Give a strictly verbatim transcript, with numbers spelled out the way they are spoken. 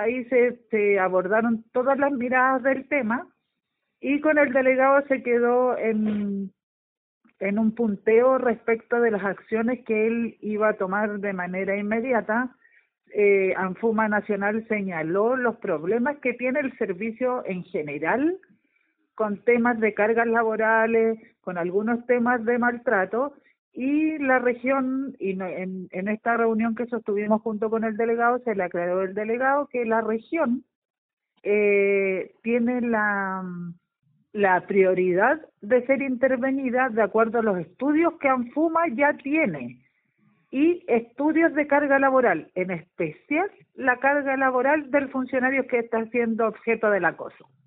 ahí se, se abordaron todas las miradas del tema y con el delegado se quedó en, en un punteo respecto de las acciones que él iba a tomar de manera inmediata. Eh, Anfuma Nacional señaló los problemas que tiene el servicio en general con temas de cargas laborales, con algunos temas de maltrato, y la región, y no, en, en esta reunión que sostuvimos junto con el delegado, se le aclaró al delegado que la región eh, tiene la, la prioridad de ser intervenida de acuerdo a los estudios que Anfuma ya tiene, y estudios de carga laboral, en especial la carga laboral del funcionario que está siendo objeto del acoso.